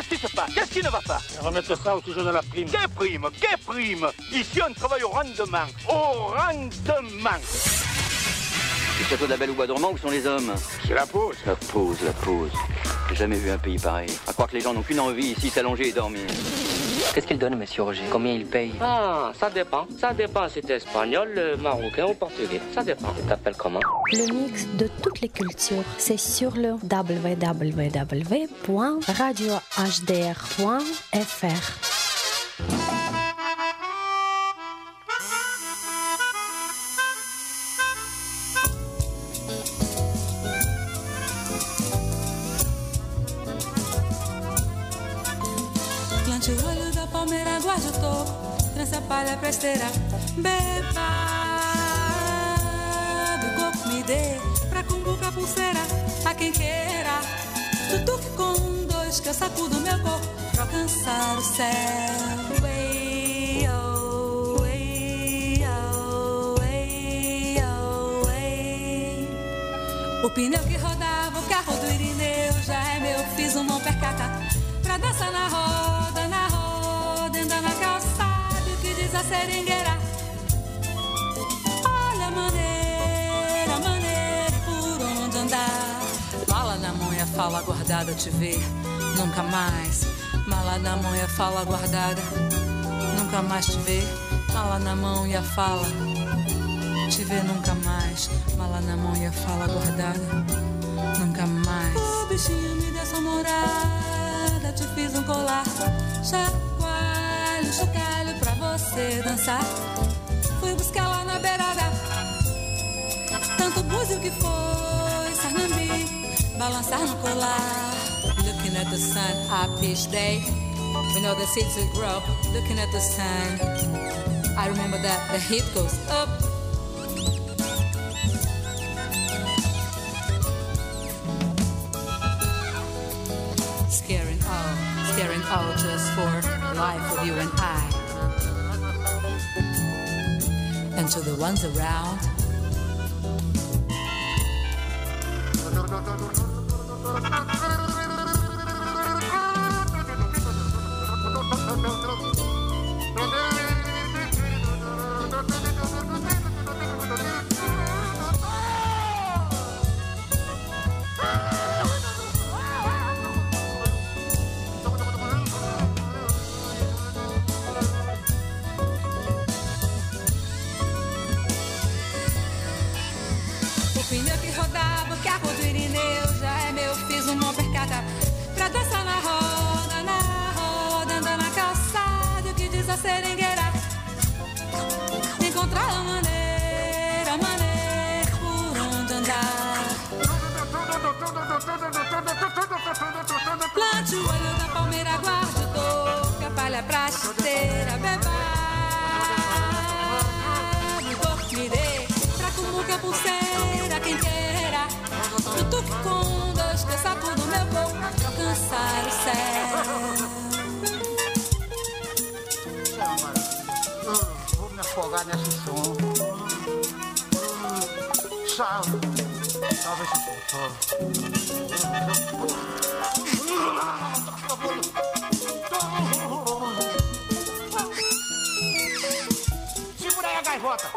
Qu'est-ce qui se passe? Qu'est-ce qui ne va pas? Remettre ça au sujet de la prime. Quelle prime? Quelle prime? Ici, on travaille au rendement. Au rendement. Le château de la Belle au Bois dormant, où sont les hommes? C'est la pause. La pause, la pause. J'ai jamais vu un pays pareil. À croire que les gens n'ont qu'une envie ici, s'allonger et dormir. Qu'est-ce qu'il donne, monsieur Roger? Combien il paye? Ah, ça dépend. Ça dépend si t'es espagnol, marocain ou portugais. Ça dépend. Tu t'appelles comment? Le mix de toutes les cultures, c'est sur le www.radiohdr.fr. Plante o olho da palmeira, guarde o toco, trança a palha pra esteira, beba do coco, me dê pra cumbuca pulseira, a quem queira, tutuque com dois que eu sacudo meu corpo pra alcançar o céu. Way, oh, way, oh, way, oh, way. O pneu que rodava o carro do Irineu já é meu, fiz um mão percata pra dançar na roda, anda na calçada, o que diz a seringueira. Olha a maneira, por onde andar. Mala na mão e a fala guardada, te ver nunca mais. Mala na mão e a fala guardada, nunca mais te ver. Mala na mão e a fala, te ver nunca mais. Mala na mão e a fala guardada, nunca mais. O bichinho me deu sua morada, te fiz um colar, chacoalho, chocalho pra você dançar. Fui buscar lá na beirada, tanto búzio que foi sarnambi, balançar no colar. Looking at the sun, up each day, we know the seeds will grow. Looking at the sun, I remember that the heat goes up. Scaring all just for life of you and I. And to the ones around, seringueira, encontrar a maneira por onde andar. Plante o olho da palmeira, guarde o toco, a palha pra esteira, beba do corpo, me dê pra cumbuca pulseira, quem queira, tutuque com dois que eu sacudo meu corpo pra alcançar o céu. Vou me afogar nesse som. Salve esse som. Segura aí a gaivota.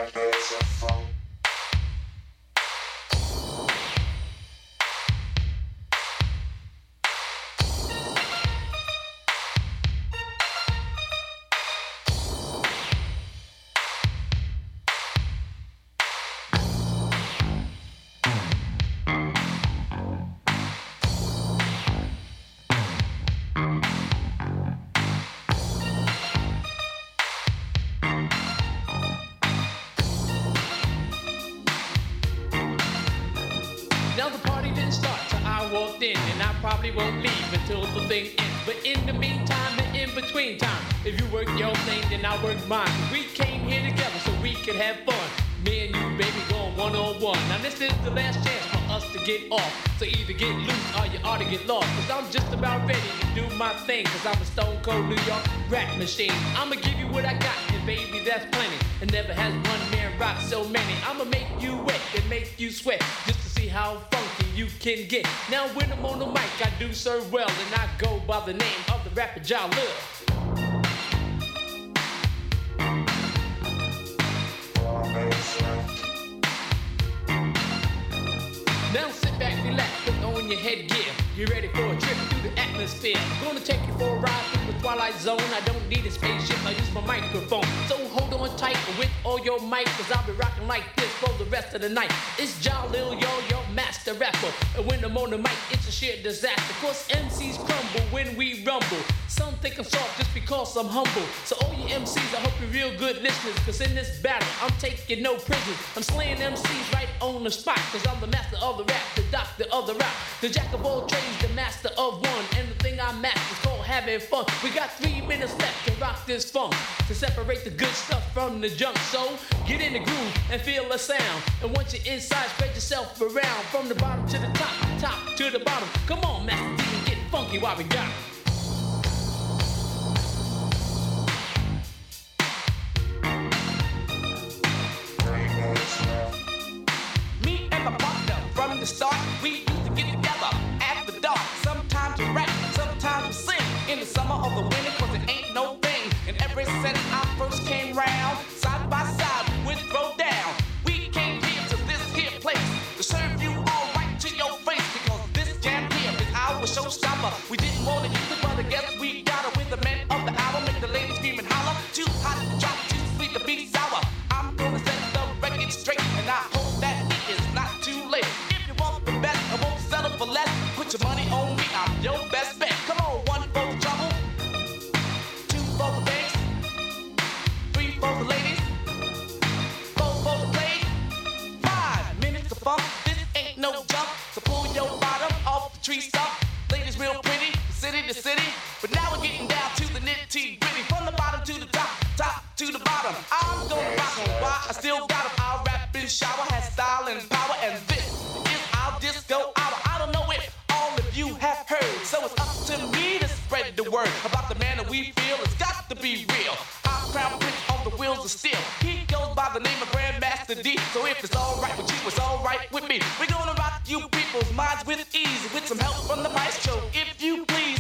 Probably won't leave until the thing ends. But in the meantime and in between time, if you work your thing, then I work mine. We came here together so we could have fun. Me and you, baby, going one-on-one. Now this is the last chance for us to get off. So either get loose or you ought to get lost. Cause I'm just about ready to do my thing. Cause I'm a stone cold New York rap machine. I'ma give you what I got, and baby, that's plenty. And never has one man rock so many. I'ma make you wet and make you sweat. Just to see how funky you can get. Now when I'm on the mic, I do serve well. And I go by the name of the rapper Jalil. Now sit back, relax, put on your headgear. You're ready for a trip through the atmosphere. I'm gonna take you for a ride through the twilight zone. I don't need a spaceship, I use my microphone. So hold on tight with all your might, cause I'll be rocking like this for the rest of the night. It's Jalil, your master rapper. And when I'm on the mic, it's a sheer disaster. Cause MCs crumble when we rumble. Some think I'm soft just because I'm humble. So all you MCs, I hope you're real good listeners. Cause in this battle, I'm taking no prisoners. I'm slaying MCs right on the spot. Cause I'm the master of the rap, the doctor of the rap, the jack of all trades, the master of one. And the thing I master is called having fun. We got 3 minutes left to rock this funk, to separate the good stuff from the junk. So get in the groove and feel the sound. And once you're inside, spread yourself around. From the bottom to the top, top to the bottom. Come on, Master D, and get funky while we got it. Me and my partner from the start, we used to get together at the dark. Sometimes we rap, sometimes we sing. In the summer or the winter, cause it ain't no thing. And ever since I first came round, side by side we would throw down. We came here to this here place to serve you all right to your face. Because this jam here is our showstopper. We didn't want to use it, but I guess we got it with the men of the hour. Make the ladies scream and holler. Too hot to drop, too sweet to be sour. I'm gonna set the record straight, and I hope that it is not too late. If you want the best, I won't settle for less. Put your money on me, I'm your best bet. Come on, 1 for the trouble, 2 for the banks, 3 for the ladies, 4 for the play. 5 minutes of funk, this ain't no jump. So pull your bottom off the tree stump. Ladies real pretty, city to city. But now we're getting down to the nitty gritty. From the bottom to the top, top to the bottom. I'm gonna rock on why I still got 'em. I'll rap and shower, has style and power. And this is our disco hour. I don't know if all of you have heard, so it's up to me to spread the word about the man that we feel. It's got to be real. Our crown prince on the wheels of steel. He goes by the name of Grandmaster D. So if it's alright with you, it's alright with me. We're gonna rock you people's minds with ease, with some help from the maestro, if you please.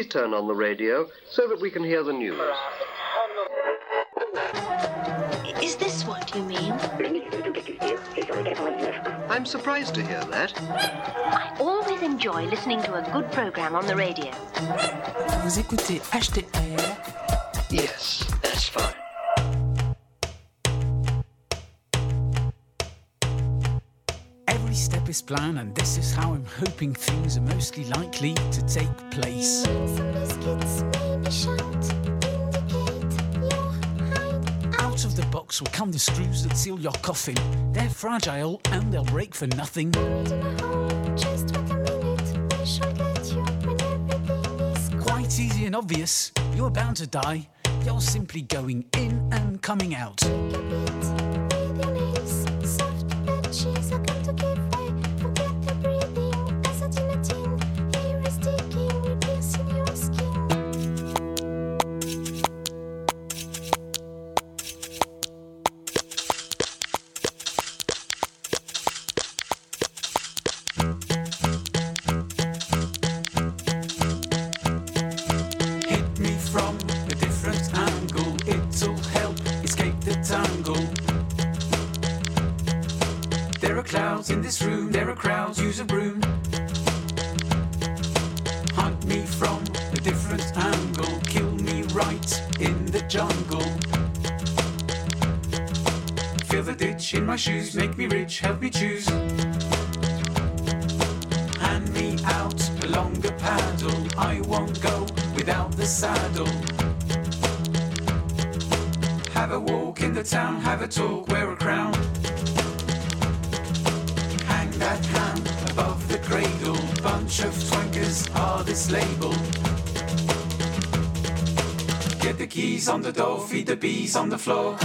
please turn on the radio so that we can hear the news. Is this what you mean? I'm surprised to hear that. I always enjoy listening to a good program on the radio. Vous écoutez HTR. Yes, that's fine. Every step is planned, and this is how I'm hoping things are mostly likely to take place. Out of the box will come the screws that seal your coffin. They're fragile and they'll break for nothing. Quite easy and obvious, you're bound to die. You're simply going in and coming out. In this room, there are crowds, use a broom. Hunt me from a different angle, kill me right in the jungle. Fill the ditch in my shoes, make me rich, help me choose. Hand me out a longer paddle, I won't go without the saddle. Have a walk in the town, have a talk, wear a crown. That hand above the cradle, bunch of twankers are this label. Get the keys on the door, feed the bees on the floor.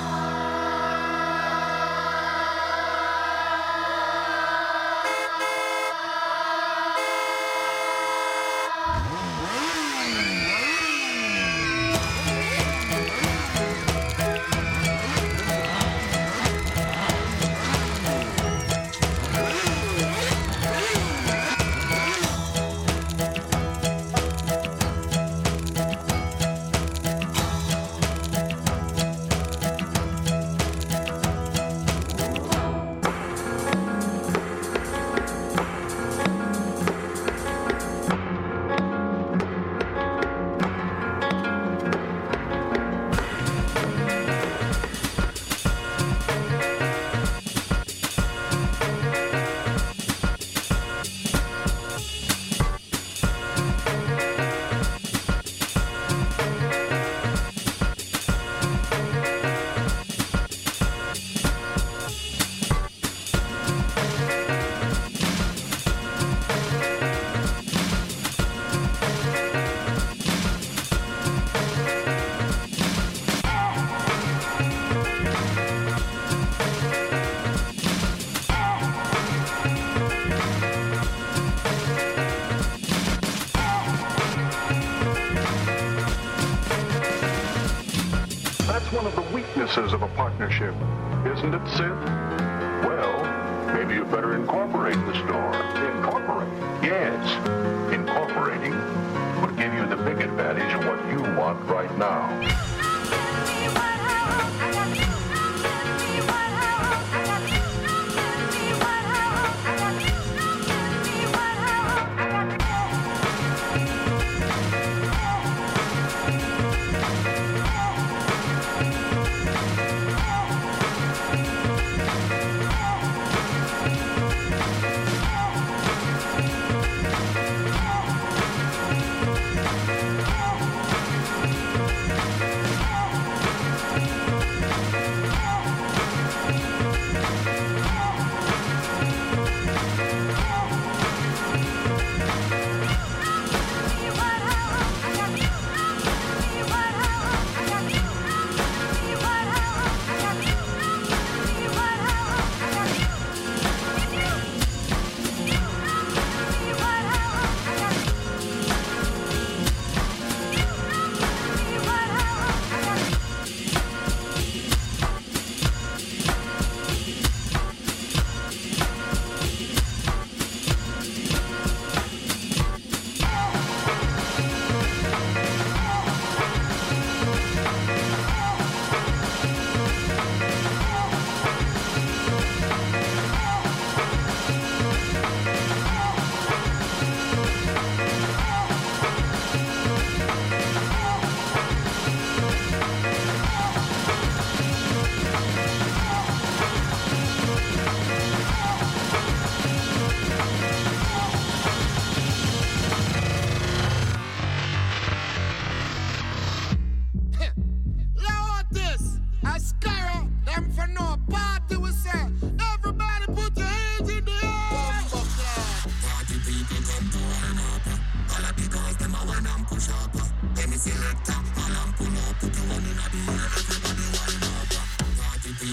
One of the weaknesses of a partnership, isn't it, Sid? Well, maybe you better incorporate the store. Incorporate? Yes. Incorporating would give you the big advantage of what you want right now.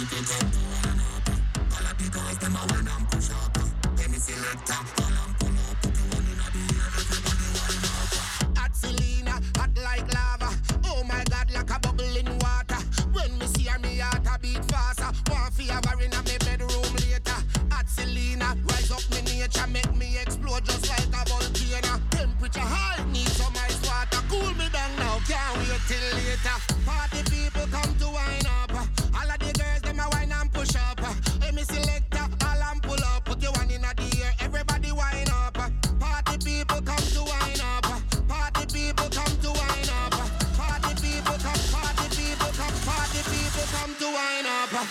Hot Selena, hot like lava. Oh my God, like a bubble in water. When me see her, me heart a beat faster. One fever in a me bedroom later. Hot Selena, rise up me nature, make me explode just like a volcano. Temperature high, need some ice water. Cool me down now, can't wait till later. Party people come to wine up. All of the girls, them a wine and push up. Hey, me selector, all and pull up. Put your one in the air, everybody wine up. Party people come to wine up. Party people come to wine up. Party people come, party people come, party people come to wine up.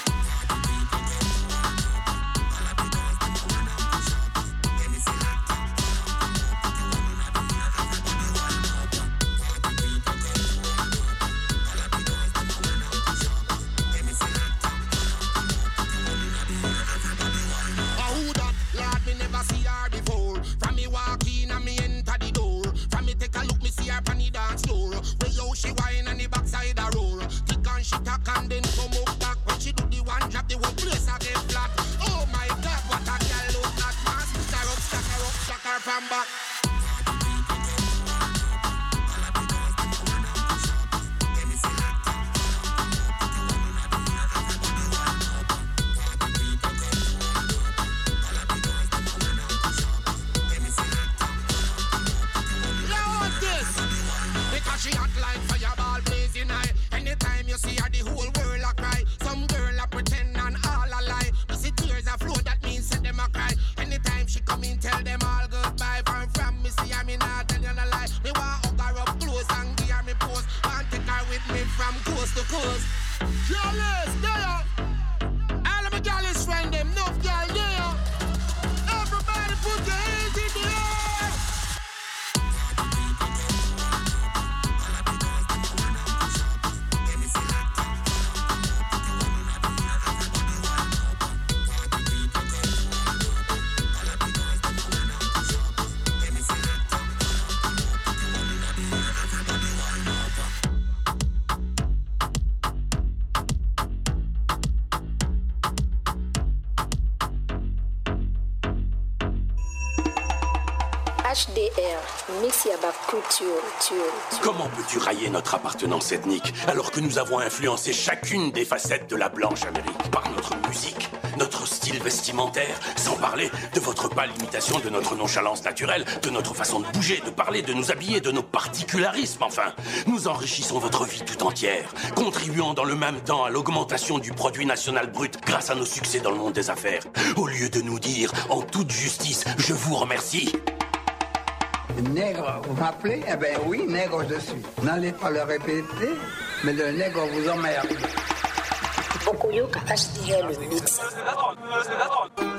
She whine on the backside a roll. Tick and she tack and then come up back. When she do the one drop, the whole place a get flat. Oh my God, what a girl look like. Man, stack her from back. She hot like fireball blazing high. Anytime you see her, the whole world a cry. Some girl a pretend and all a lie. You see tears a flow, that means set them a cry. Anytime she come in, tell them all goodbye. From me see her, me not tell you no lie. Me want hug her up close and give her me pose. Want take her with me from coast to coast. Jealous, there. All of my jealous friend, them enough girl there. Everybody put your hands in the air. HDR, Mix Yaba Culture. Comment peux-tu railler notre appartenance ethnique alors que nous avons influencé chacune des facettes de la blanche Amérique par notre musique, notre style vestimentaire, sans parler de votre pâle imitation de notre nonchalance naturelle, de notre façon de bouger, de parler, de nous habiller, de nos particularismes, enfin. Nous enrichissons votre vie tout entière, contribuant dans le même temps à l'augmentation du produit national brut grâce à nos succès dans le monde des affaires. Au lieu de nous dire, en toute justice, je vous remercie. Nègre, vous m'appelez? Eh ben oui, nègre je suis. N'allez pas le répéter, mais le nègre vous emmerde. Bokoyoka HDR le mix. C'est la drogue.